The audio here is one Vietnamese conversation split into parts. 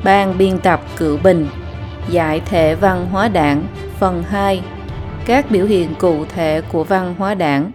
Ban biên tập Cựu Bình. Giải thể văn hóa đảng. Phần 2. Các biểu hiện cụ thể của văn hóa đảng.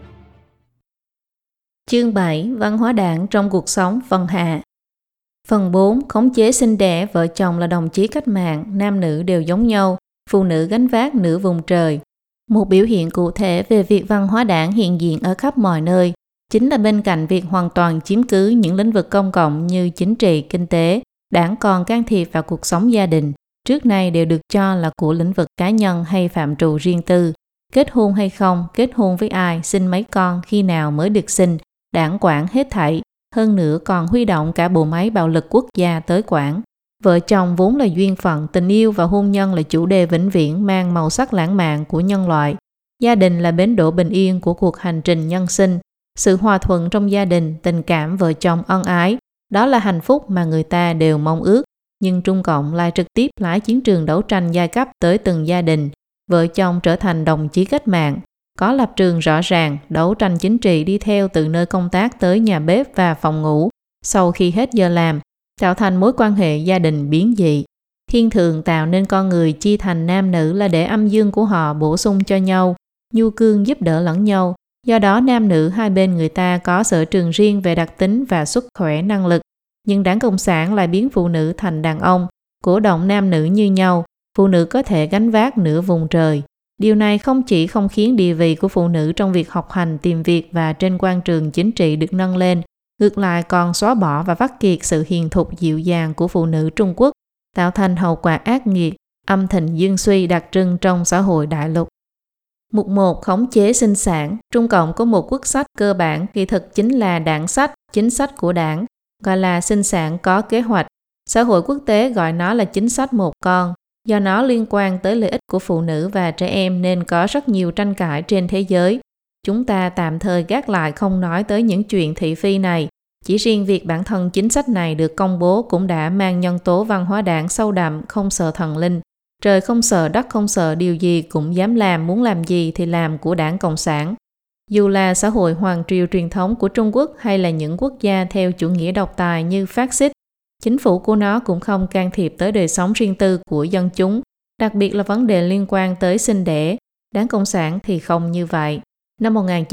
Chương 7. Văn hóa đảng trong cuộc sống. Phần hạ. Phần 4. Khống chế sinh đẻ. Vợ chồng là đồng chí cách mạng, nam nữ đều giống nhau, phụ nữ gánh vác nửa vùng trời. Một biểu hiện cụ thể về việc văn hóa đảng hiện diện ở khắp mọi nơi chính là bên cạnh việc hoàn toàn chiếm cứ những lĩnh vực công cộng như chính trị, kinh tế, đảng còn can thiệp vào cuộc sống gia đình, trước nay đều được cho là của lĩnh vực cá nhân hay phạm trù riêng tư. Kết hôn hay không, kết hôn với ai, sinh mấy con, khi nào mới được sinh, đảng quản hết thảy, hơn nữa còn huy động cả bộ máy bạo lực quốc gia tới quản. Vợ chồng vốn là duyên phận, tình yêu và hôn nhân là chủ đề vĩnh viễn mang màu sắc lãng mạn của nhân loại. Gia đình là bến đỗ bình yên của cuộc hành trình nhân sinh. Sự hòa thuận trong gia đình, tình cảm vợ chồng ân ái, đó là hạnh phúc mà người ta đều mong ước. Nhưng Trung Cộng lại trực tiếp lái chiến trường đấu tranh giai cấp tới từng gia đình. Vợ chồng trở thành đồng chí cách mạng, có lập trường rõ ràng, đấu tranh chính trị đi theo từ nơi công tác tới nhà bếp và phòng ngủ. Sau khi hết giờ làm, tạo thành mối quan hệ gia đình biến dị. Thiên thường tạo nên con người chia thành nam nữ là để âm dương của họ bổ sung cho nhau, nhu cương giúp đỡ lẫn nhau. Do đó nam nữ hai bên người ta có sở trường riêng về đặc tính và sức khỏe năng lực. Nhưng Đảng Cộng sản lại biến phụ nữ thành đàn ông, cổ động nam nữ như nhau, phụ nữ có thể gánh vác nửa vùng trời. Điều này không chỉ không khiến địa vị của phụ nữ trong việc học hành, tìm việc và trên quan trường chính trị được nâng lên, ngược lại còn xóa bỏ và vắt kiệt sự hiền thục dịu dàng của phụ nữ Trung Quốc, tạo thành hậu quả ác nghiệt, âm thịnh dương suy đặc trưng trong xã hội đại lục. Mục 1. Khống chế sinh sản. Trung Cộng có một quốc sách cơ bản, kỳ thực chính là đảng sách, chính sách của đảng, gọi là sinh sản có kế hoạch. Xã hội quốc tế gọi nó là chính sách một con. Do nó liên quan tới lợi ích của phụ nữ và trẻ em nên có rất nhiều tranh cãi trên thế giới. Chúng ta tạm thời gác lại không nói tới những chuyện thị phi này. Chỉ riêng việc bản thân chính sách này được công bố cũng đã mang nhân tố văn hóa đảng sâu đậm, không sợ thần linh. Trời không sợ, đất không sợ, điều gì cũng dám làm, muốn làm gì thì làm của Đảng Cộng sản. Dù là xã hội hoàng triều truyền thống của Trung Quốc hay là những quốc gia theo chủ nghĩa độc tài như phát xít, chính phủ của nó cũng không can thiệp tới đời sống riêng tư của dân chúng, đặc biệt là vấn đề liên quan tới sinh đẻ. Đảng Cộng sản thì không như vậy. Năm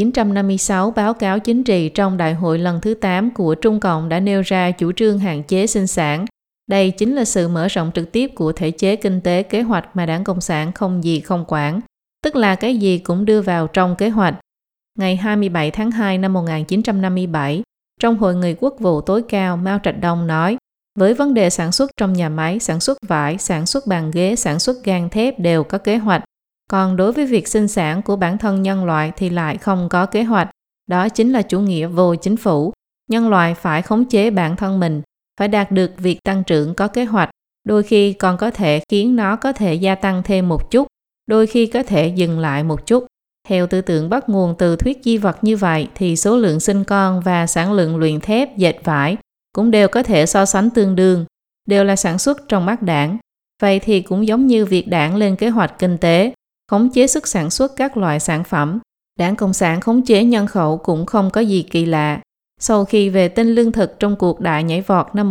1956, báo cáo chính trị trong đại hội lần thứ 8 của Trung Cộng đã nêu ra chủ trương hạn chế sinh sản. Đây chính là sự mở rộng trực tiếp của thể chế kinh tế kế hoạch mà Đảng Cộng sản không gì không quản, tức là cái gì cũng đưa vào trong kế hoạch. Ngày 27 tháng 2 năm 1957, trong Hội nghị Quốc vụ tối cao, Mao Trạch Đông nói, với vấn đề sản xuất trong nhà máy, sản xuất vải, sản xuất bàn ghế, sản xuất gang thép đều có kế hoạch. Còn đối với việc sinh sản của bản thân nhân loại thì lại không có kế hoạch. Đó chính là chủ nghĩa vô chính phủ. Nhân loại phải khống chế bản thân mình, phải đạt được việc tăng trưởng có kế hoạch. Đôi khi còn có thể khiến nó có thể gia tăng thêm một chút, đôi khi có thể dừng lại một chút. Theo tư tưởng bắt nguồn từ thuyết di vật như vậy thì số lượng sinh con và sản lượng luyện thép, dệt vải cũng đều có thể so sánh tương đương, đều là sản xuất trong mắt đảng. Vậy thì cũng giống như việc đảng lên kế hoạch kinh tế, khống chế sức sản xuất các loại sản phẩm, Đảng Cộng sản khống chế nhân khẩu cũng không có gì kỳ lạ. Sau khi về tin lương thực trong cuộc đại nhảy vọt năm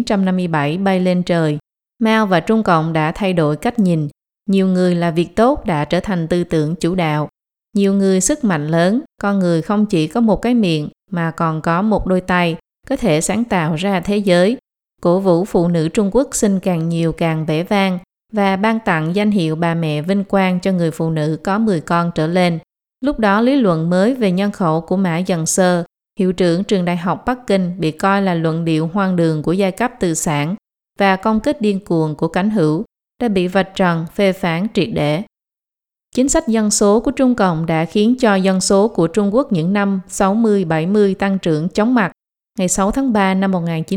1957 bay lên trời, Mao và Trung Cộng đã thay đổi cách nhìn. Nhiều người là việc tốt đã trở thành tư tưởng chủ đạo. Nhiều người sức mạnh lớn, con người không chỉ có một cái miệng mà còn có một đôi tay, có thể sáng tạo ra thế giới. Cổ vũ phụ nữ Trung Quốc sinh càng nhiều càng vẻ vang và ban tặng danh hiệu bà mẹ vinh quang cho người phụ nữ có 10 con trở lên. Lúc đó lý luận mới về nhân khẩu của Mã Dần Sơ, hiệu trưởng trường đại học Bắc Kinh, bị coi là luận điệu hoang đường của giai cấp tư sản và công kích điên cuồng của cánh hữu, đã bị vạch trần, phê phán triệt để. Chính sách dân số của Trung Cộng đã khiến cho dân số của Trung Quốc những năm 60-70 tăng trưởng chóng mặt. Ngày 6 tháng 3 năm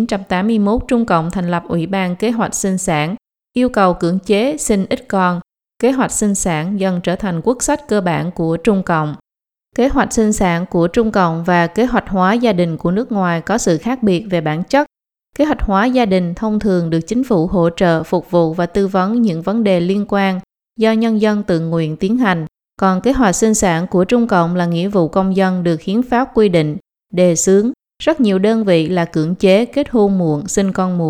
1981, Trung Cộng thành lập Ủy ban Kế hoạch sinh sản, yêu cầu cưỡng chế sinh ít con. Kế hoạch sinh sản dần trở thành quốc sách cơ bản của Trung Cộng. Kế hoạch sinh sản của Trung Cộng và kế hoạch hóa gia đình của nước ngoài có sự khác biệt về bản chất. Kế hoạch hóa gia đình thông thường được chính phủ hỗ trợ, phục vụ và tư vấn những vấn đề liên quan do nhân dân tự nguyện tiến hành. Còn kế hoạch sinh sản của Trung Cộng là nghĩa vụ công dân được hiến pháp quy định, đề xướng. Rất nhiều đơn vị là cưỡng chế kết hôn muộn, sinh con muộn.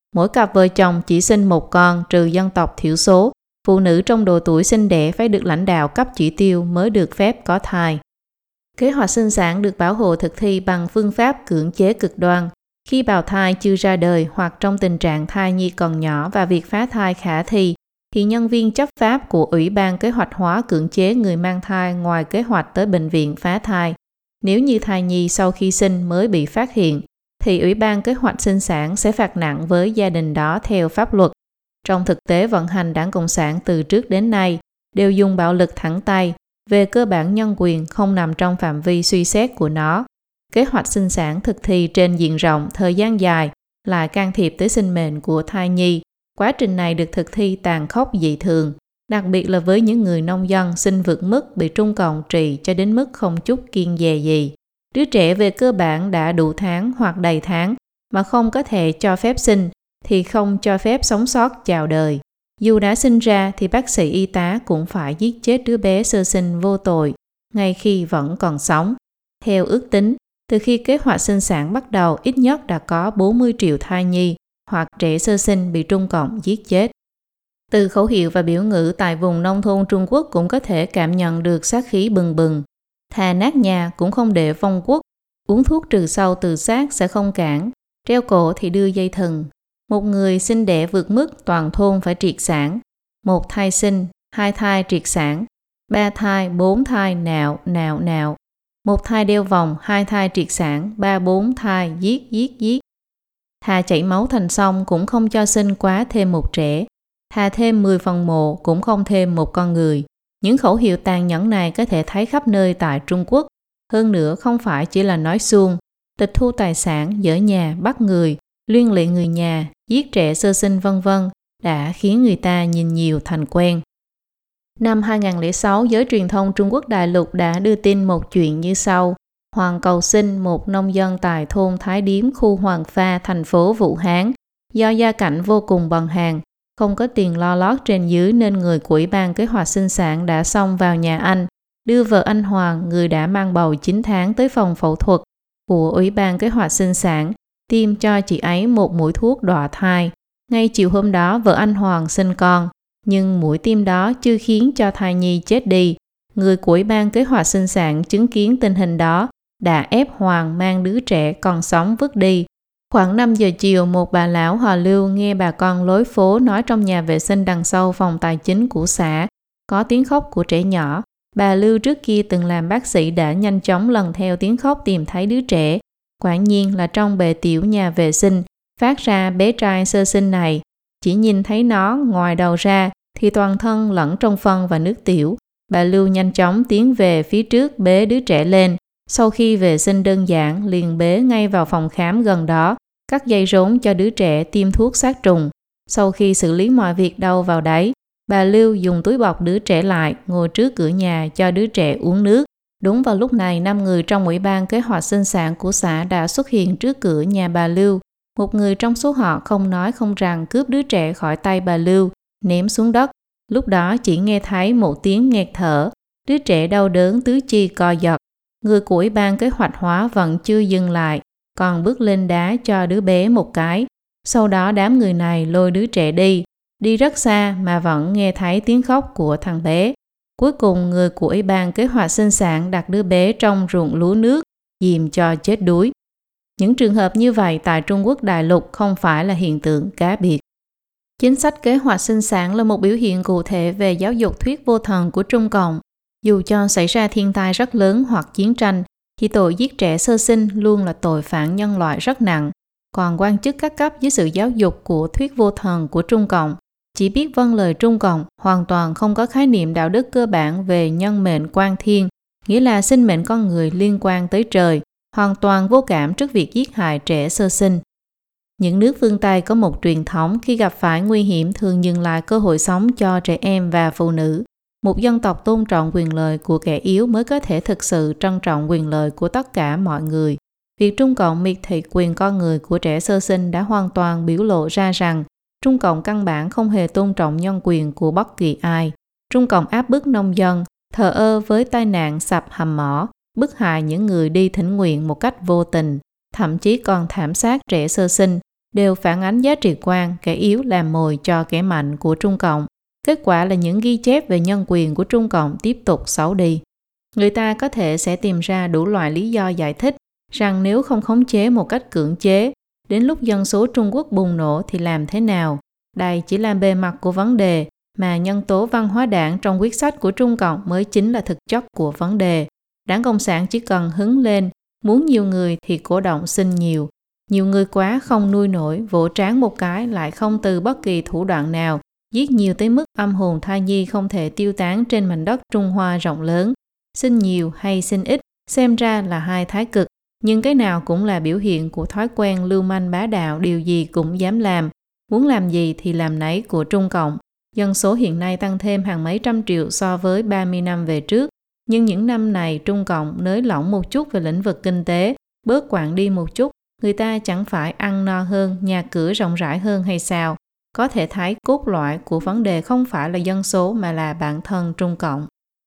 Mỗi cặp vợ chồng chỉ sinh một con trừ dân tộc thiểu số. Phụ nữ trong độ tuổi sinh đẻ phải được lãnh đạo cấp chỉ tiêu mới được phép có thai. Kế hoạch sinh sản được bảo hộ thực thi bằng phương pháp cưỡng chế cực đoan. Khi bào thai chưa ra đời hoặc trong tình trạng thai nhi còn nhỏ và việc phá thai khả thi, thì nhân viên chấp pháp của Ủy ban Kế hoạch hóa cưỡng chế người mang thai ngoài kế hoạch tới bệnh viện phá thai. Nếu như thai nhi sau khi sinh mới bị phát hiện, thì Ủy ban Kế hoạch sinh sản sẽ phạt nặng với gia đình đó theo pháp luật. Trong thực tế vận hành Đảng Cộng sản từ trước đến nay đều dùng bạo lực thẳng tay, về cơ bản nhân quyền không nằm trong phạm vi suy xét của nó. Kế hoạch sinh sản thực thi trên diện rộng thời gian dài là can thiệp tới sinh mệnh của thai nhi. Quá trình này được thực thi tàn khốc dị thường, đặc biệt là với những người nông dân sinh vượt mức bị Trung Cộng trị cho đến mức không chút kiêng dè gì. Đứa trẻ về cơ bản đã đủ tháng hoặc đầy tháng mà không có thể cho phép sinh thì không cho phép sống sót chào đời. Dù đã sinh ra thì bác sĩ y tá cũng phải giết chết đứa bé sơ sinh vô tội ngay khi vẫn còn sống. Theo ước tính, từ khi kế hoạch sinh sản bắt đầu, ít nhất đã có 40 triệu thai nhi hoặc trẻ sơ sinh bị Trung Cộng giết chết. Từ khẩu hiệu và biểu ngữ tại vùng nông thôn Trung Quốc cũng có thể cảm nhận được sát khí bừng bừng. Thà nát nhà cũng không để vong quốc, uống thuốc trừ sâu từ xác sẽ không cản, treo cổ thì đưa dây thừng. Một người sinh đẻ vượt mức toàn thôn phải triệt sản. Một thai sinh, hai thai triệt sản, ba thai, bốn thai nạo. Một thai đeo vòng, hai thai triệt sản, ba bốn thai giết. Thà chảy máu thành sông cũng không cho sinh quá thêm một trẻ. Thà thêm 10 phần mộ cũng không thêm một con người. Những khẩu hiệu tàn nhẫn này có thể thấy khắp nơi tại Trung Quốc. Hơn nữa không phải chỉ là nói suông, tịch thu tài sản, dỡ nhà, bắt người, liên lụy người nhà, giết trẻ sơ sinh vân vân đã khiến người ta nhìn nhiều thành quen. Năm 2006, giới truyền thông Trung Quốc đại lục đã đưa tin một chuyện như sau. Hoàng Cầu Sinh, một nông dân tại thôn Thái Điếm, khu Hoàng Pha, thành phố Vũ Hán, do gia cảnh vô cùng bần hàn, không có tiền lo lót trên dưới nên người của Ủy ban Kế hoạch sinh sản đã xông vào nhà anh, đưa vợ anh Hoàng, người đã mang bầu 9 tháng tới phòng phẫu thuật của Ủy ban Kế hoạch sinh sản, tiêm cho chị ấy một mũi thuốc đọa thai. Ngay chiều hôm đó vợ anh Hoàng sinh con, nhưng mũi tiêm đó chưa khiến cho thai nhi chết đi. Người của Ủy ban Kế hoạch sinh sản chứng kiến tình hình đó đã ép Hoàng mang đứa trẻ còn sống vứt đi. Khoảng 5 giờ chiều, một bà lão họ Lưu nghe bà con lối phố nói trong nhà vệ sinh đằng sau phòng tài chính của xã có tiếng khóc của trẻ nhỏ. Bà Lưu trước kia từng làm bác sĩ đã nhanh chóng lần theo tiếng khóc tìm thấy đứa trẻ. Quả nhiên là trong bề tiểu nhà vệ sinh phát ra bé trai sơ sinh này. Chỉ nhìn thấy nó ngoài đầu ra thì toàn thân lẫn trong phân và nước tiểu. Bà Lưu nhanh chóng tiến về phía trước bế đứa trẻ lên. Sau khi vệ sinh đơn giản, liền bế ngay vào phòng khám gần đó, cắt dây rốn cho đứa trẻ tiêm thuốc sát trùng. Sau khi xử lý mọi việc đâu vào đấy, bà Lưu dùng túi bọc đứa trẻ lại, ngồi trước cửa nhà cho đứa trẻ uống nước. Đúng vào lúc này, 5 người trong Ủy ban Kế hoạch sinh sản của xã đã xuất hiện trước cửa nhà bà Lưu. Một người trong số họ không nói không rằng cướp đứa trẻ khỏi tay bà Lưu, ném xuống đất. Lúc đó chỉ nghe thấy một tiếng nghẹt thở, đứa trẻ đau đớn tứ chi co giật. Người của Ủy ban Kế hoạch hóa vẫn chưa dừng lại, còn bước lên đá cho đứa bé một cái. Sau đó đám người này lôi đứa trẻ đi rất xa mà vẫn nghe thấy tiếng khóc của thằng bé. Cuối cùng người của Ủy ban Kế hoạch sinh sản đặt đứa bé trong ruộng lúa nước, dìm cho chết đuối. Những trường hợp như vậy tại Trung Quốc đại lục không phải là hiện tượng cá biệt. Chính sách kế hoạch sinh sản là một biểu hiện cụ thể về giáo dục thuyết vô thần của Trung Cộng. Dù cho xảy ra thiên tai rất lớn hoặc chiến tranh, thì tội giết trẻ sơ sinh luôn là tội phản nhân loại rất nặng. Còn quan chức các cấp dưới sự giáo dục của thuyết vô thần của Trung Cộng chỉ biết vâng lời Trung Cộng, hoàn toàn không có khái niệm đạo đức cơ bản về nhân mệnh quan thiên, nghĩa là sinh mệnh con người liên quan tới trời, hoàn toàn vô cảm trước việc giết hại trẻ sơ sinh. Những nước phương Tây có một truyền thống khi gặp phải nguy hiểm thường dừng lại cơ hội sống cho trẻ em và phụ nữ. Một dân tộc tôn trọng quyền lợi của kẻ yếu mới có thể thực sự trân trọng quyền lợi của tất cả mọi người. Việc Trung Cộng miệt thị quyền con người của trẻ sơ sinh đã hoàn toàn biểu lộ ra rằng Trung Cộng căn bản không hề tôn trọng nhân quyền của bất kỳ ai. Trung Cộng áp bức nông dân, thờ ơ với tai nạn sập hầm mỏ, bức hại những người đi thỉnh nguyện một cách vô tình, thậm chí còn thảm sát trẻ sơ sinh. đều phản ánh giá trị quan kẻ yếu làm mồi cho kẻ mạnh của Trung Cộng. Kết quả là những ghi chép về nhân quyền của Trung Cộng tiếp tục xấu đi. Người ta có thể sẽ tìm ra đủ loại lý do giải thích rằng nếu không khống chế một cách cưỡng chế, đến lúc dân số Trung Quốc bùng nổ thì làm thế nào? Đây chỉ là bề mặt của vấn đề, mà nhân tố văn hóa đảng trong quyết sách của Trung Cộng mới chính là thực chất của vấn đề. Đảng Cộng sản chỉ cần hứng lên, muốn nhiều người thì cổ động xin nhiều. Nhiều người quá không nuôi nổi, vỗ trán một cái lại không từ bất kỳ thủ đoạn nào, giết nhiều tới mức âm hồn thai nhi không thể tiêu tán trên mảnh đất Trung Hoa rộng lớn. Xin nhiều hay xin ít, xem ra là hai thái cực, nhưng cái nào cũng là biểu hiện của thói quen lưu manh bá đạo, điều gì cũng dám làm. Muốn làm gì thì làm nấy của Trung Cộng. Dân số hiện nay tăng thêm hàng mấy trăm triệu so với 30 năm về trước. Nhưng những năm này Trung Cộng nới lỏng một chút về lĩnh vực kinh tế, bớt quạng đi một chút, người ta chẳng phải ăn no hơn, nhà cửa rộng rãi hơn hay sao? Có thể thấy cốt lõi của vấn đề không phải là dân số mà là bản thân Trung Cộng.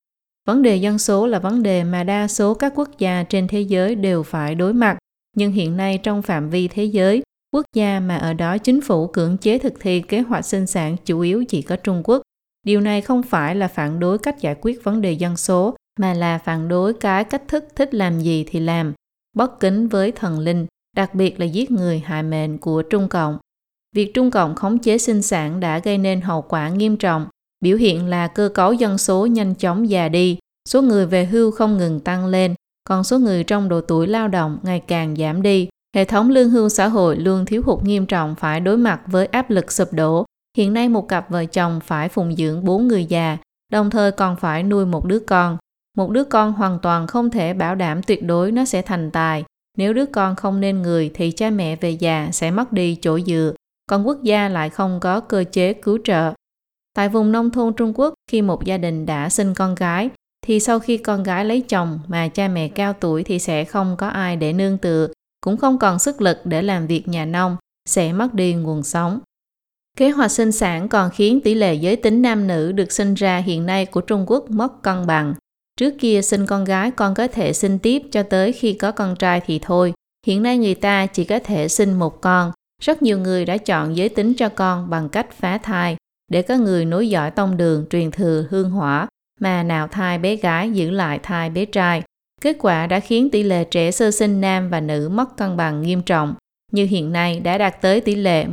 Vấn đề dân số là vấn đề mà đa số các quốc gia trên thế giới đều phải đối mặt, nhưng hiện nay trong phạm vi thế giới, quốc gia mà ở đó chính phủ cưỡng chế thực thi kế hoạch sinh sản chủ yếu chỉ có Trung Quốc. Điều này không phải là phản đối cách giải quyết vấn đề dân số, mà là phản đối cái cách thức thích làm gì thì làm, bất kính với thần linh, đặc biệt là giết người hại mệnh của Trung Cộng. Việc Trung Cộng khống chế sinh sản đã gây nên hậu quả nghiêm trọng, biểu hiện là cơ cấu dân số nhanh chóng già đi, số người về hưu không ngừng tăng lên, còn số người trong độ tuổi lao động ngày càng giảm đi. Hệ thống lương hưu xã hội luôn thiếu hụt nghiêm trọng, phải đối mặt với áp lực sụp đổ. Hiện nay một cặp vợ chồng phải phụng dưỡng 4 người già, đồng thời còn phải nuôi một đứa con. Một đứa con hoàn toàn không thể bảo đảm tuyệt đối nó sẽ thành tài. Nếu đứa con không nên người thì cha mẹ về già sẽ mất đi chỗ dựa, còn quốc gia lại không có cơ chế cứu trợ. Tại vùng nông thôn Trung Quốc, khi một gia đình đã sinh con gái, thì sau khi con gái lấy chồng mà cha mẹ cao tuổi thì sẽ không có ai để nương tựa, cũng không còn sức lực để làm việc nhà nông, sẽ mất đi nguồn sống. Kế hoạch sinh sản còn khiến tỷ lệ giới tính nam nữ được sinh ra hiện nay của Trung Quốc mất cân bằng. Trước kia sinh con gái con có thể sinh tiếp cho tới khi có con trai thì thôi. Hiện nay người ta chỉ có thể sinh một con. Rất nhiều người đã chọn giới tính cho con bằng cách phá thai, để có người nối dõi tông đường truyền thừa hương hỏa, mà nào thai bé gái giữ lại thai bé trai. Kết quả đã khiến tỷ lệ trẻ sơ sinh nam và nữ mất cân bằng nghiêm trọng, như hiện nay đã đạt tới tỷ lệ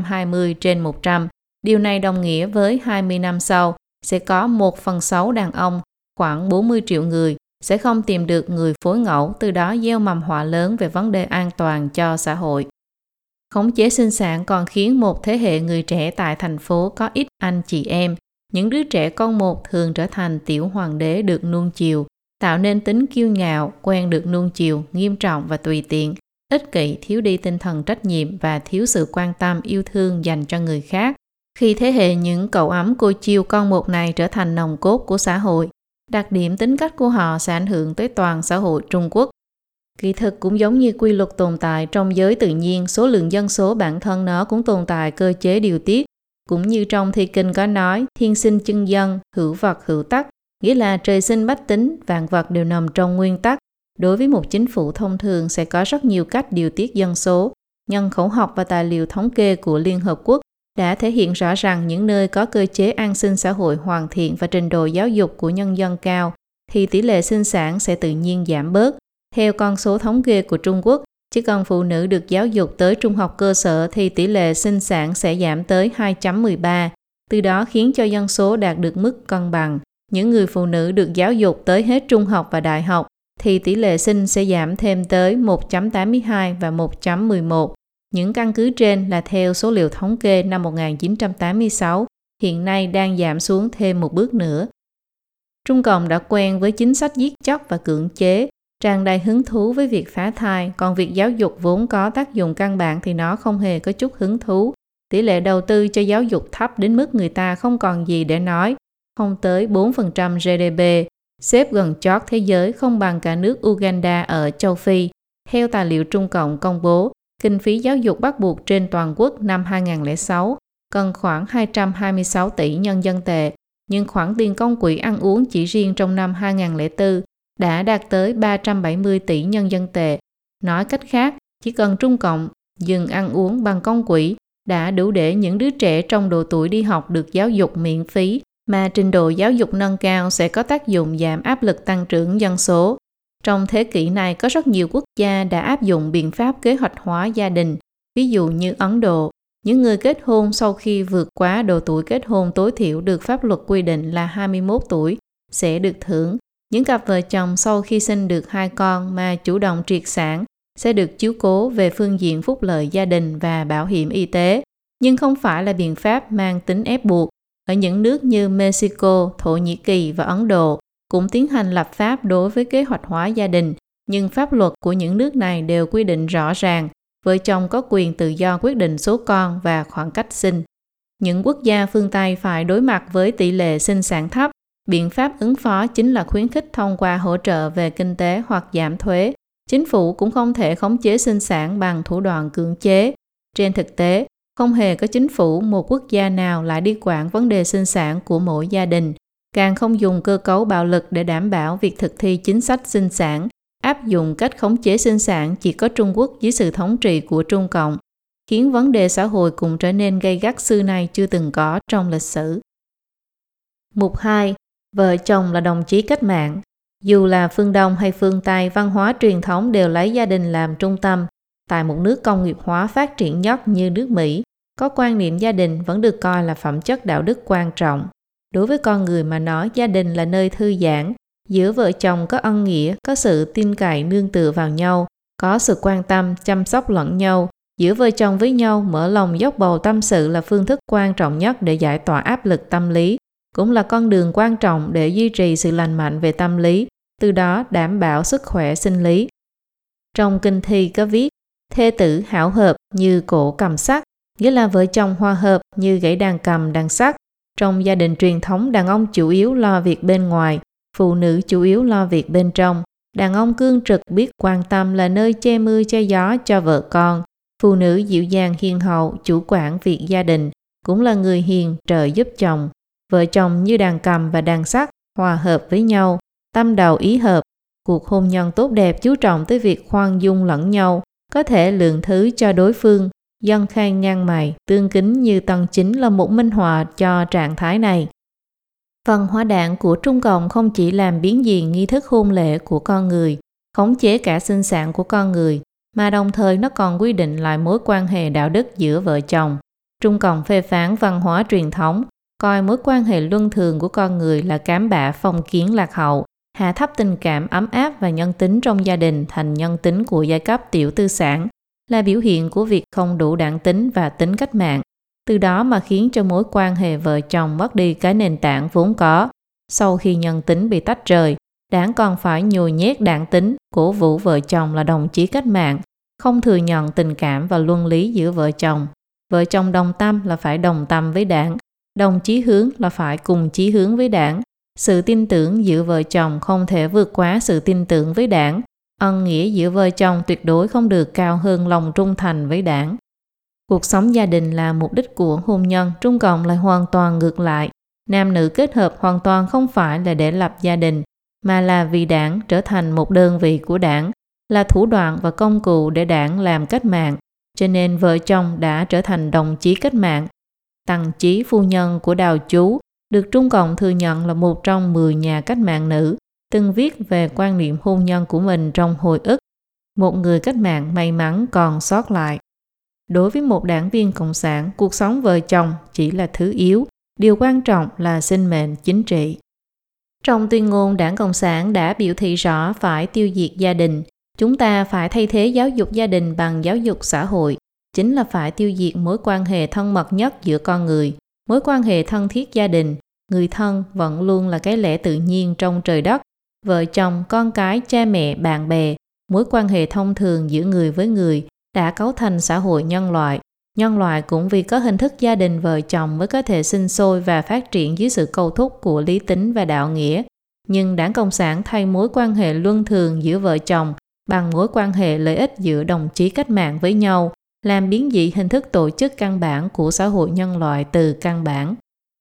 120/100. Điều này đồng nghĩa với 20 năm sau, sẽ có 1/6 đàn ông, khoảng 40 triệu người, sẽ không tìm được người phối ngẫu, từ đó gieo mầm họa lớn về vấn đề an toàn cho xã hội. Khống chế sinh sản còn khiến một thế hệ người trẻ tại thành phố có ít anh chị em. Những đứa trẻ con một thường trở thành tiểu hoàng đế được nuông chiều, tạo nên tính kiêu ngạo, quen được nuông chiều, nghiêm trọng và tùy tiện, ích kỷ, thiếu đi tinh thần trách nhiệm và thiếu sự quan tâm yêu thương dành cho người khác. Khi thế hệ những cậu ấm cô chiêu con một này trở thành nòng cốt của xã hội, đặc điểm tính cách của họ sẽ ảnh hưởng tới toàn xã hội Trung Quốc. Kỳ thực cũng giống như quy luật tồn tại trong giới tự nhiên, số lượng dân số bản thân nó cũng tồn tại cơ chế điều tiết. Cũng như trong thi kinh có nói, thiên sinh chân dân, hữu vật hữu tắc, nghĩa là trời sinh bách tính, vạn vật đều nằm trong nguyên tắc. Đối với một chính phủ thông thường sẽ có rất nhiều cách điều tiết dân số. Nhân khẩu học và tài liệu thống kê của Liên Hợp Quốc đã thể hiện rõ rằng những nơi có cơ chế an sinh xã hội hoàn thiện và trình độ giáo dục của nhân dân cao, thì tỷ lệ sinh sản sẽ tự nhiên giảm bớt. Theo con số thống kê của Trung Quốc, chỉ cần phụ nữ được giáo dục tới trung học cơ sở thì tỷ lệ sinh sản sẽ giảm tới 2.13, từ đó khiến cho dân số đạt được mức cân bằng. Những người phụ nữ được giáo dục tới hết trung học và đại học thì tỷ lệ sinh sẽ giảm thêm tới 1.82 và 1.11. Những căn cứ trên là theo số liệu thống kê năm 1986, hiện nay đang giảm xuống thêm một bước nữa. Trung Cộng đã quen với chính sách giết chóc và cưỡng chế, tràn đầy hứng thú với việc phá thai, còn việc giáo dục vốn có tác dụng căn bản thì nó không hề có chút hứng thú. Tỷ lệ đầu tư cho giáo dục thấp đến mức người ta không còn gì để nói, không tới 4% GDP, xếp gần chót thế giới, không bằng cả nước Uganda ở châu Phi. Theo tài liệu Trung Cộng công bố, kinh phí giáo dục bắt buộc trên toàn quốc năm 2006 cần khoảng 226 tỷ nhân dân tệ, nhưng khoản tiền công quỹ ăn uống chỉ riêng trong năm 2004 đã đạt tới 370 tỷ nhân dân tệ. Nói cách khác, chỉ cần Trung Cộng Dừng ăn uống bằng công quỹ đã đủ để những đứa trẻ trong độ tuổi đi học được giáo dục miễn phí, mà trình độ giáo dục nâng cao sẽ có tác dụng giảm áp lực tăng trưởng dân số. Trong thế kỷ này có rất nhiều quốc gia đã áp dụng biện pháp kế hoạch hóa gia đình, ví dụ như Ấn Độ. Những người kết hôn sau khi vượt quá độ tuổi kết hôn tối thiểu được pháp luật quy định là 21 tuổi sẽ được thưởng. Những cặp vợ chồng sau khi sinh được 2 con mà chủ động triệt sản sẽ được chiếu cố về phương diện phúc lợi gia đình và bảo hiểm y tế, nhưng không phải là biện pháp mang tính ép buộc. Ở những nước như Mexico, Thổ Nhĩ Kỳ và Ấn Độ cũng tiến hành lập pháp đối với kế hoạch hóa gia đình, nhưng pháp luật của những nước này đều quy định rõ ràng vợ chồng có quyền tự do quyết định số con và khoảng cách sinh. Những quốc gia phương Tây phải đối mặt với tỷ lệ sinh sản thấp. Biện pháp ứng phó chính là khuyến khích thông qua hỗ trợ về kinh tế hoặc giảm thuế. Chính phủ cũng không thể khống chế sinh sản bằng thủ đoạn cưỡng chế. Trên thực tế, không hề có chính phủ một quốc gia nào lại đi quản vấn đề sinh sản của mỗi gia đình, càng không dùng cơ cấu bạo lực để đảm bảo việc thực thi chính sách sinh sản. Áp dụng cách khống chế sinh sản chỉ có Trung Quốc dưới sự thống trị của Trung Cộng, khiến vấn đề xã hội cũng trở nên gay gắt xưa nay chưa từng có trong lịch sử. Mục 2. Vợ chồng là đồng chí cách mạng. Dù là phương Đông hay phương Tây, văn hóa truyền thống đều lấy gia đình làm trung tâm. Tại một nước công nghiệp hóa phát triển nhất như nước Mỹ, có quan niệm gia đình vẫn được coi là phẩm chất đạo đức quan trọng. Đối với con người mà nói, gia đình là nơi thư giãn. Giữa vợ chồng có ân nghĩa, có sự tin cậy nương tựa vào nhau, có sự quan tâm, chăm sóc lẫn nhau. Giữa vợ chồng với nhau, mở lòng dốc bầu tâm sự là phương thức quan trọng nhất để giải tỏa áp lực tâm lý, cũng là con đường quan trọng để duy trì sự lành mạnh về tâm lý, từ đó đảm bảo sức khỏe sinh lý. Trong kinh thi có viết, thê tử hảo hợp như cổ cầm sắt, nghĩa là vợ chồng hòa hợp như gãy đàn cầm đàn sắt. Trong gia đình truyền thống, đàn ông chủ yếu lo việc bên ngoài, phụ nữ chủ yếu lo việc bên trong. Đàn ông cương trực biết quan tâm là nơi che mưa che gió cho vợ con. Phụ nữ dịu dàng hiền hậu, chủ quản việc gia đình, cũng là người hiền trợ giúp chồng. Vợ chồng như đàn cầm và đàn sắt, hòa hợp với nhau, tâm đầu ý hợp. Cuộc hôn nhân tốt đẹp chú trọng tới việc khoan dung lẫn nhau, có thể lượng thứ cho đối phương. Dân khang nhăn mày, tương kính như tân chính là một minh họa cho trạng thái này. Văn hóa đảng của Trung Cộng không chỉ làm biến dị nghi thức hôn lễ của con người, khống chế cả sinh sản của con người, mà đồng thời nó còn quy định lại mối quan hệ đạo đức giữa vợ chồng. Trung Cộng phê phán văn hóa truyền thống, coi mối quan hệ luân thường của con người là cám bã phong kiến lạc hậu, hạ thấp tình cảm ấm áp và nhân tính trong gia đình thành nhân tính của giai cấp tiểu tư sản, là biểu hiện của việc không đủ đảng tính và tính cách mạng. Từ đó mà khiến cho mối quan hệ vợ chồng mất đi cái nền tảng vốn có. Sau khi nhân tính bị tách rời, đảng còn phải nhồi nhét đảng tính, cổ vũ vợ chồng là đồng chí cách mạng, không thừa nhận tình cảm và luân lý giữa vợ chồng. Vợ chồng đồng tâm là phải đồng tâm với đảng, đồng chí hướng là phải cùng chí hướng với đảng. Sự tin tưởng giữa vợ chồng không thể vượt quá sự tin tưởng với đảng. Ân nghĩa giữa vợ chồng tuyệt đối không được cao hơn lòng trung thành với đảng. Cuộc sống gia đình là mục đích của hôn nhân, Trung Cộng lại hoàn toàn ngược lại. Nam nữ kết hợp hoàn toàn không phải là để lập gia đình, mà là vì đảng trở thành một đơn vị của đảng, là thủ đoạn và công cụ để đảng làm cách mạng. Cho nên vợ chồng đã trở thành đồng chí cách mạng. Tằng Chí, phu nhân của Đào Chú, được Trung Cộng thừa nhận là một trong 10 nhà cách mạng nữ, từng viết về quan niệm hôn nhân của mình trong hồi ức. Một người cách mạng may mắn còn sót lại. Đối với một đảng viên cộng sản, cuộc sống vợ chồng chỉ là thứ yếu, điều quan trọng là sinh mệnh chính trị. Trong tuyên ngôn, Đảng Cộng sản đã biểu thị rõ phải tiêu diệt gia đình. Chúng ta phải thay thế giáo dục gia đình bằng giáo dục xã hội, chính là phải tiêu diệt mối quan hệ thân mật nhất giữa con người. Mối quan hệ thân thiết gia đình, người thân vẫn luôn là cái lẽ tự nhiên trong trời đất. Vợ chồng, con cái, cha mẹ, bạn bè, mối quan hệ thông thường giữa người với người đã cấu thành xã hội nhân loại. Nhân loại cũng vì có hình thức gia đình vợ chồng mới có thể sinh sôi và phát triển dưới sự cầu thúc của lý tính và đạo nghĩa. Nhưng Đảng Cộng sản thay mối quan hệ luân thường giữa vợ chồng bằng mối quan hệ lợi ích giữa đồng chí cách mạng với nhau, làm biến dị hình thức tổ chức căn bản của xã hội nhân loại từ căn bản.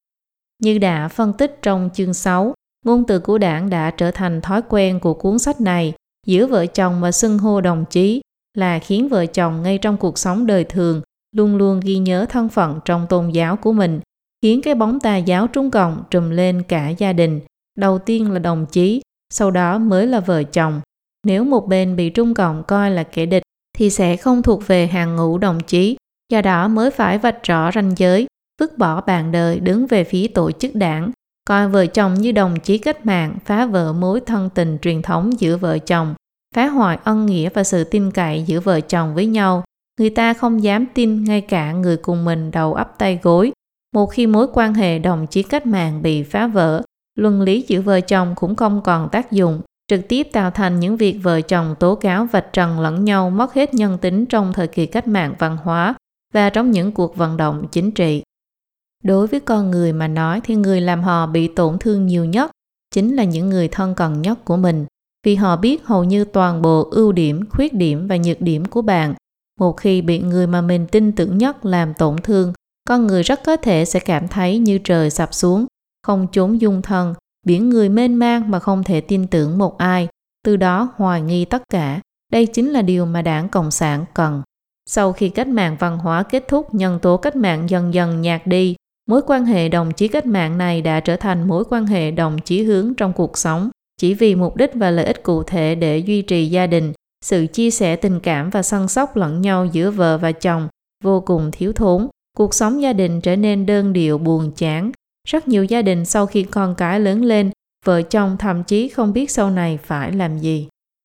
Như đã phân tích trong chương 6, ngôn từ của Đảng đã trở thành thói quen của cuốn sách này. Giữa vợ chồng mà xưng hô đồng chí, là khiến vợ chồng ngay trong cuộc sống đời thường luôn luôn ghi nhớ thân phận trong tôn giáo của mình, khiến cái bóng tà giáo Trung Cộng trùm lên cả gia đình. Đầu tiên là đồng chí, sau đó mới là vợ chồng. Nếu một bên bị Trung Cộng coi là kẻ địch thì sẽ không thuộc về hàng ngũ đồng chí, do đó mới phải vạch rõ ranh giới, vứt bỏ bạn đời đứng về phía tổ chức đảng, coi vợ chồng như đồng chí cách mạng, phá vỡ mối thân tình truyền thống giữa vợ chồng, phá hoại ân nghĩa và sự tin cậy giữa vợ chồng với nhau. Người ta không dám tin ngay cả người cùng mình đầu ấp tay gối. Một khi mối quan hệ đồng chí cách mạng bị phá vỡ, luân lý giữa vợ chồng cũng không còn tác dụng, trực tiếp tạo thành những việc vợ chồng tố cáo vạch trần lẫn nhau, mất hết nhân tính trong thời kỳ cách mạng văn hóa và trong những cuộc vận động chính trị. Đối với con người mà nói thì người làm họ bị tổn thương nhiều nhất chính là những người thân cận nhất của mình, vì họ biết hầu như toàn bộ ưu điểm, khuyết điểm và nhược điểm của bạn. Một khi bị người mà mình tin tưởng nhất làm tổn thương, con người rất có thể sẽ cảm thấy như trời sập xuống, không chốn dung thân, biển người mênh mang mà không thể tin tưởng một ai, từ đó hoài nghi tất cả. Đây chính là điều mà Đảng Cộng sản cần. Sau khi cách mạng văn hóa kết thúc, nhân tố cách mạng dần dần nhạt đi, mối quan hệ đồng chí cách mạng này đã trở thành mối quan hệ đồng chí hướng trong cuộc sống, chỉ vì mục đích và lợi ích cụ thể để duy trì gia đình. Sự chia sẻ tình cảm và săn sóc lẫn nhau giữa vợ và chồng vô cùng thiếu thốn. Cuộc sống gia đình trở nên đơn điệu buồn chán. Rất nhiều gia đình sau khi con cái lớn lên, vợ chồng thậm chí không biết sau này phải làm gì.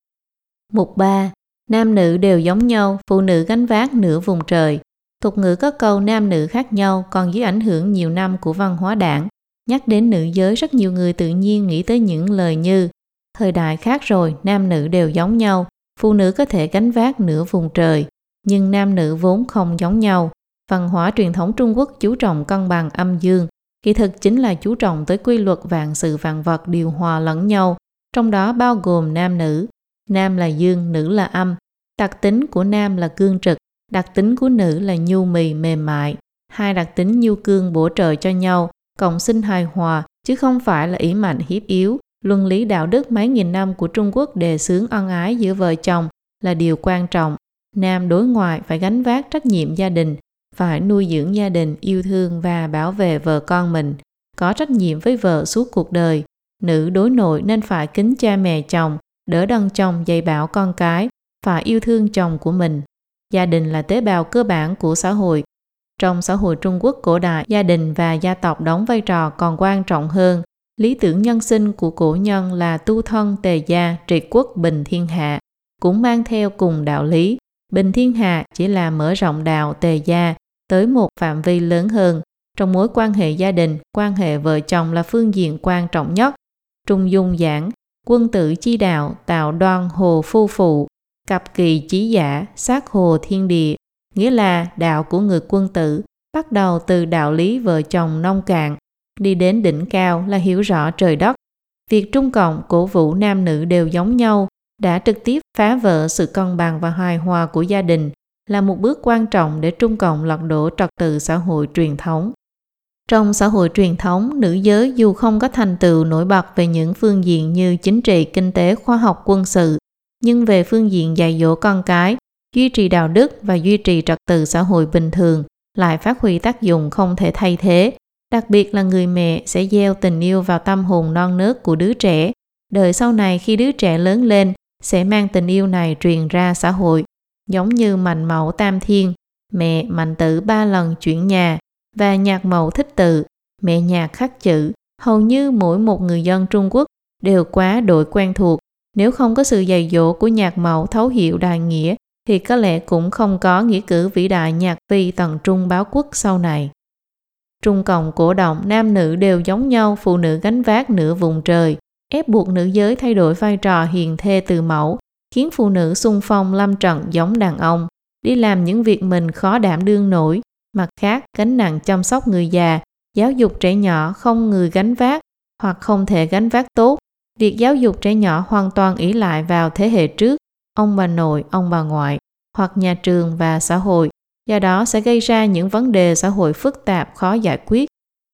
Mục 3. Nam nữ đều giống nhau, phụ nữ gánh vác nửa vùng trời. Tục ngữ có câu nam nữ khác nhau còn dưới ảnh hưởng nhiều năm của văn hóa Đảng. Nhắc đến nữ giới, rất nhiều người tự nhiên nghĩ tới những lời như: thời đại khác rồi, nam nữ đều giống nhau, phụ nữ có thể gánh vác nửa vùng trời. Nhưng nam nữ vốn không giống nhau. Văn hóa truyền thống Trung Quốc chú trọng cân bằng âm dương, kỳ thực chính là chú trọng tới quy luật vạn sự vạn vật điều hòa lẫn nhau, trong đó bao gồm nam nữ. Nam là dương, nữ là âm. Đặc tính của nam là cương trực, đặc tính của nữ là nhu mì mềm mại. Hai đặc tính nhu cương bổ trợ cho nhau, cộng sinh hài hòa, chứ không phải là ỷ mạnh hiếp yếu. Luân lý đạo đức mấy nghìn năm của Trung Quốc đề xướng ân ái giữa vợ chồng là điều quan trọng. Nam đối ngoại phải gánh vác trách nhiệm gia đình, phải nuôi dưỡng gia đình, yêu thương và bảo vệ vợ con mình, có trách nhiệm với vợ suốt cuộc đời. Nữ đối nội nên phải kính cha mẹ chồng, đỡ đần chồng dạy bảo con cái, phải yêu thương chồng của mình. Gia đình là tế bào cơ bản của xã hội. Trong xã hội Trung Quốc cổ đại, gia đình và gia tộc đóng vai trò còn quan trọng hơn. Lý tưởng nhân sinh của cổ nhân là tu thân tề gia, trị quốc bình thiên hạ, cũng mang theo cùng đạo lý. Bình thiên hạ chỉ là mở rộng đạo tề gia tới một phạm vi lớn hơn. Trong mối quan hệ gia đình, quan hệ vợ chồng là phương diện quan trọng nhất. Trung Dung giảng, quân tử chi đạo, tạo đoan hồ phu phụ, cập kỳ chí giả, sát hồ thiên địa. Nghĩa là đạo của người quân tử bắt đầu từ đạo lý vợ chồng nông cạn, đi đến đỉnh cao là hiểu rõ trời đất. Việc Trung Cộng cổ vũ nam nữ đều giống nhau đã trực tiếp phá vỡ sự cân bằng và hài hòa của gia đình, là một bước quan trọng để Trung Cộng lật đổ trật tự xã hội truyền thống. Trong xã hội truyền thống, nữ giới dù không có thành tựu nổi bật về những phương diện như chính trị, kinh tế, khoa học, quân sự, nhưng về phương diện dạy dỗ con cái, duy trì đạo đức và duy trì trật tự xã hội bình thường lại phát huy tác dụng không thể thay thế. Đặc biệt là người mẹ sẽ gieo tình yêu vào tâm hồn non nớt của đứa trẻ. Đời sau này khi đứa trẻ lớn lên sẽ mang tình yêu này truyền ra xã hội. Giống như Mạnh Mẫu Tam Thiên, mẹ Mạnh Tử 3 lần chuyển nhà, và Nhạc Mẫu Thích Tự, mẹ Nhạc khắc chữ. Hầu như mỗi một người dân Trung Quốc đều quá đổi quen thuộc. Nếu không có sự dạy dỗ của Nhạc Mẫu thấu hiểu đại nghĩa thì có lẽ cũng không có nghĩa cử vĩ đại Nhạc Vi tận trung báo quốc sau này. Trung Cộng cổ động nam nữ đều giống nhau, phụ nữ gánh vác nửa vùng trời, ép buộc nữ giới thay đổi vai trò hiền thê từ mẫu, khiến phụ nữ xung phong lâm trận giống đàn ông, đi làm những việc mình khó đảm đương nổi. Mặt khác, gánh nặng chăm sóc người già, giáo dục trẻ nhỏ không người gánh vác hoặc không thể gánh vác tốt. Việc giáo dục trẻ nhỏ hoàn toàn ỷ lại vào thế hệ trước, ông bà nội, ông bà ngoại, hoặc nhà trường và xã hội. Do đó sẽ gây ra những vấn đề xã hội phức tạp khó giải quyết.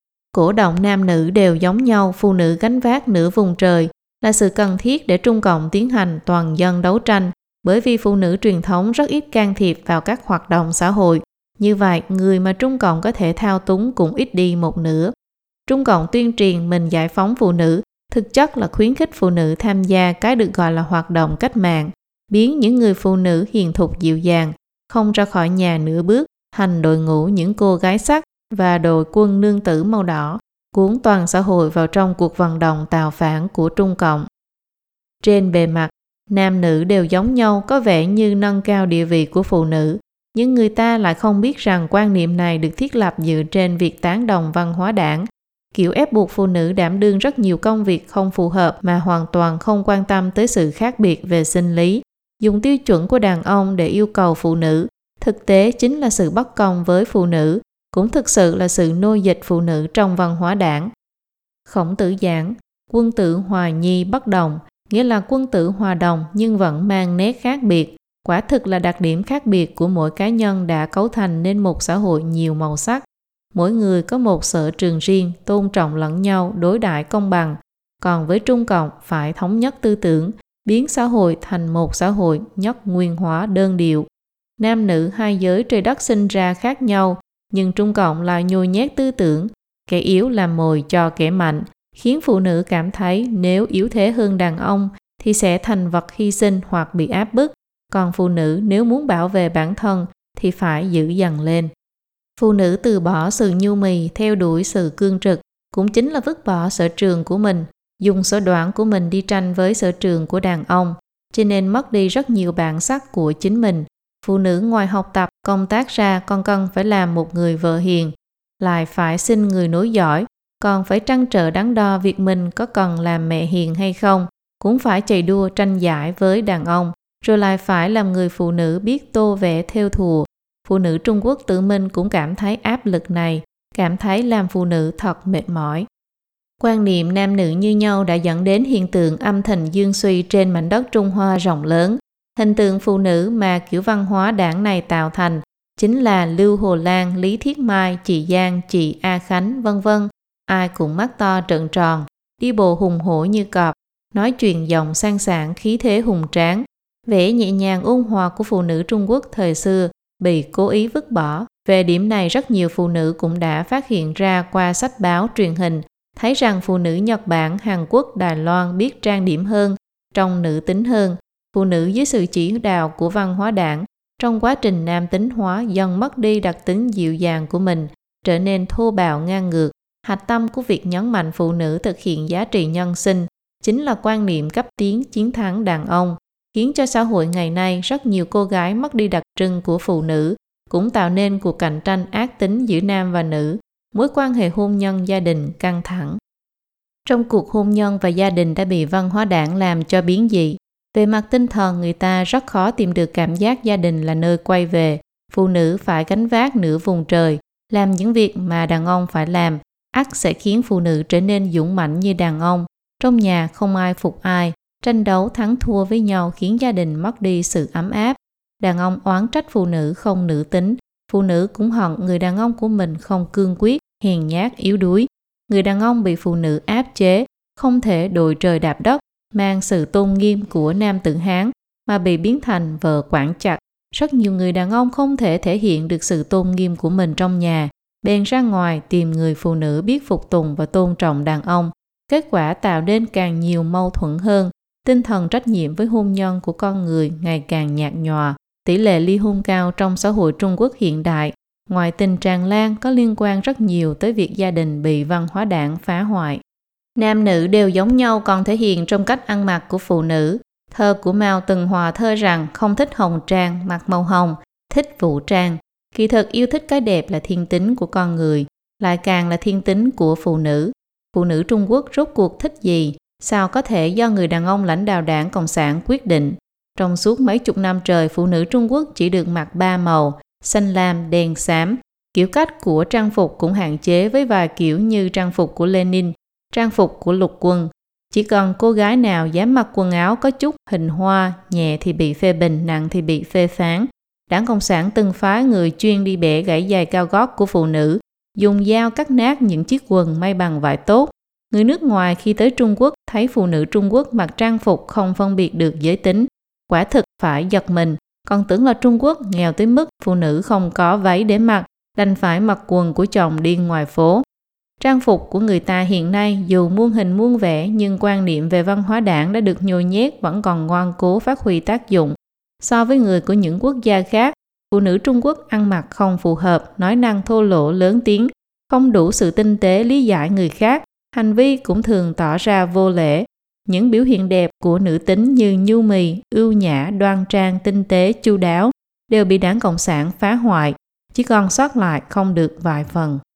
Cổ động nam nữ đều giống nhau, phụ nữ gánh vác nửa vùng trời là sự cần thiết để Trung Cộng tiến hành toàn dân đấu tranh, Bởi vì phụ nữ truyền thống rất ít can thiệp vào các hoạt động xã hội. Như vậy, người mà Trung Cộng có thể thao túng cũng ít đi một nửa. Trung Cộng tuyên truyền mình giải phóng phụ nữ, thực chất là khuyến khích phụ nữ tham gia cái được gọi là hoạt động cách mạng, biến những người phụ nữ hiền thục dịu dàng, không ra khỏi nhà nửa bước, thành đội ngũ những cô gái sắc và đội quân nương tử màu đỏ, cuốn toàn xã hội vào trong cuộc vận động tạo phản của Trung Cộng. Trên bề mặt, nam nữ đều giống nhau, có vẻ như nâng cao địa vị của phụ nữ, nhưng người ta lại không biết rằng quan niệm này được thiết lập dựa trên việc tán đồng văn hóa đảng, kiểu ép buộc phụ nữ đảm đương rất nhiều công việc không phù hợp mà hoàn toàn không quan tâm tới sự khác biệt về sinh lý, dùng tiêu chuẩn của đàn ông để yêu cầu phụ nữ. Thực tế chính là sự bất công với phụ nữ, cũng thực sự là sự nô dịch phụ nữ trong văn hóa đảng. Khổng Tử giảng, quân tử hòa nhi bất đồng, nghĩa là quân tử hòa đồng nhưng vẫn mang nét khác biệt. Quả thực là đặc điểm khác biệt của mỗi cá nhân đã cấu thành nên một xã hội nhiều màu sắc. Mỗi người có một sở trường riêng, tôn trọng lẫn nhau, đối đãi công bằng. Còn với Trung Cộng phải thống nhất tư tưởng, biến xã hội thành một xã hội nhất nguyên hóa đơn điệu. Nam nữ hai giới trời đất sinh ra khác nhau, nhưng Trung Cộng lại nhồi nhét tư tưởng, kẻ yếu làm mồi cho kẻ mạnh, khiến phụ nữ cảm thấy nếu yếu thế hơn đàn ông thì sẽ thành vật hy sinh hoặc bị áp bức, còn phụ nữ nếu muốn bảo vệ bản thân thì phải giữ dằn lên. Phụ nữ từ bỏ sự nhu mì, theo đuổi sự cương trực, cũng chính là vứt bỏ sở trường của mình, dùng sở đoản của mình đi tranh với sở trường của đàn ông, cho nên mất đi rất nhiều bản sắc của chính mình. Phụ nữ ngoài học tập, công tác ra còn cần phải làm một người vợ hiền, lại phải xin người nối dõi, còn phải trăn trở đắn đo việc mình có cần làm mẹ hiền hay không, cũng phải chạy đua tranh giải với đàn ông, rồi lại phải làm người phụ nữ biết tô vẽ thêu thùa. Phụ nữ Trung Quốc tự mình cũng cảm thấy áp lực này, cảm thấy làm phụ nữ thật mệt mỏi. Quan niệm nam nữ như nhau đã dẫn đến hiện tượng âm thầm dương suy trên mảnh đất Trung Hoa rộng lớn. Hình tượng phụ nữ mà kiểu văn hóa đảng này tạo thành chính là Lưu Hồ Lan, Lý Thiết Mai, chị Giang, chị A Khánh, vân vân. Ai cũng mắt to trợn tròn, đi bộ hùng hổ như cọp, nói chuyện giọng sang sảng khí thế hùng tráng. Vẻ nhẹ nhàng ôn hòa của phụ nữ Trung Quốc thời xưa bị cố ý vứt bỏ. Về điểm này rất nhiều phụ nữ cũng đã phát hiện ra qua sách báo truyền hình, thấy rằng phụ nữ Nhật Bản, Hàn Quốc, Đài Loan biết trang điểm hơn, trông nữ tính hơn. Phụ nữ dưới sự chỉ đạo của văn hóa đảng, trong quá trình nam tính hóa dần mất đi đặc tính dịu dàng của mình, trở nên thô bạo ngang ngược. Hạch tâm của việc nhấn mạnh phụ nữ thực hiện giá trị nhân sinh chính là quan niệm cấp tiến chiến thắng đàn ông, khiến cho xã hội ngày nay rất nhiều cô gái mất đi đặc trưng của phụ nữ, cũng tạo nên cuộc cạnh tranh ác tính giữa nam và nữ, mối quan hệ hôn nhân gia đình căng thẳng. Trong cuộc hôn nhân và gia đình đã bị văn hóa đảng làm cho biến dị. Về mặt tinh thần, người ta rất khó tìm được cảm giác gia đình là nơi quay về. Phụ nữ phải gánh vác nửa vùng trời, làm những việc mà đàn ông phải làm, ắt sẽ khiến phụ nữ trở nên dũng mãnh như đàn ông. Trong nhà không ai phục ai, tranh đấu thắng thua với nhau khiến gia đình mất đi sự ấm áp. Đàn ông oán trách phụ nữ không nữ tính, phụ nữ cũng hận người đàn ông của mình không cương quyết, hèn nhát, yếu đuối. Người đàn ông bị phụ nữ áp chế, không thể đội trời đạp đất, mang sự tôn nghiêm của nam tử Hán mà bị biến thành vợ quản chặt. Rất nhiều người đàn ông không thể thể hiện được sự tôn nghiêm của mình trong nhà, bèn ra ngoài tìm người phụ nữ biết phục tùng và tôn trọng đàn ông. Kết quả tạo nên càng nhiều mâu thuẫn hơn, tinh thần trách nhiệm với hôn nhân của con người ngày càng nhạt nhòa. Tỷ lệ ly hôn cao trong xã hội Trung Quốc hiện đại, ngoại tình tràn lan có liên quan rất nhiều tới việc gia đình bị văn hóa đảng phá hoại. Nam nữ đều giống nhau còn thể hiện trong cách ăn mặc của phụ nữ. Thơ của Mao từng hòa thơ rằng không thích hồng trang, mặc màu hồng, thích vũ trang. Kỳ thực yêu thích cái đẹp là thiên tính của con người, lại càng là thiên tính của phụ nữ. Phụ nữ Trung Quốc rốt cuộc thích gì? Sao có thể do người đàn ông lãnh đạo đảng Cộng sản quyết định? Trong suốt mấy chục năm trời, phụ nữ Trung Quốc chỉ được mặc 3 màu, xanh lam, đen xám. Kiểu cách của trang phục cũng hạn chế với vài kiểu như trang phục của Lenin, trang phục của lục quân. Chỉ cần cô gái nào dám mặc quần áo có chút hình hoa, nhẹ thì bị phê bình, nặng thì bị phê phán. Đảng Cộng sản từng phái người chuyên đi bẻ gãy giày cao gót của phụ nữ, dùng dao cắt nát những chiếc quần may bằng vải tốt. Người nước ngoài khi tới Trung Quốc thấy phụ nữ Trung Quốc mặc trang phục không phân biệt được giới tính. Quả thực phải giật mình, còn tưởng là Trung Quốc nghèo tới mức phụ nữ không có váy để mặc, đành phải mặc quần của chồng đi ngoài phố. Trang phục của người ta hiện nay dù muôn hình muôn vẻ nhưng quan niệm về văn hóa đảng đã được nhồi nhét vẫn còn ngoan cố phát huy tác dụng. So với người của những quốc gia khác, phụ nữ Trung Quốc ăn mặc không phù hợp, nói năng thô lỗ lớn tiếng, không đủ sự tinh tế lý giải người khác, hành vi cũng thường tỏ ra vô lễ. Những biểu hiện đẹp của nữ tính như nhu mì, ưu nhã, đoan trang, tinh tế, chu đáo đều bị Đảng Cộng sản phá hoại, chỉ còn sót lại không được vài phần.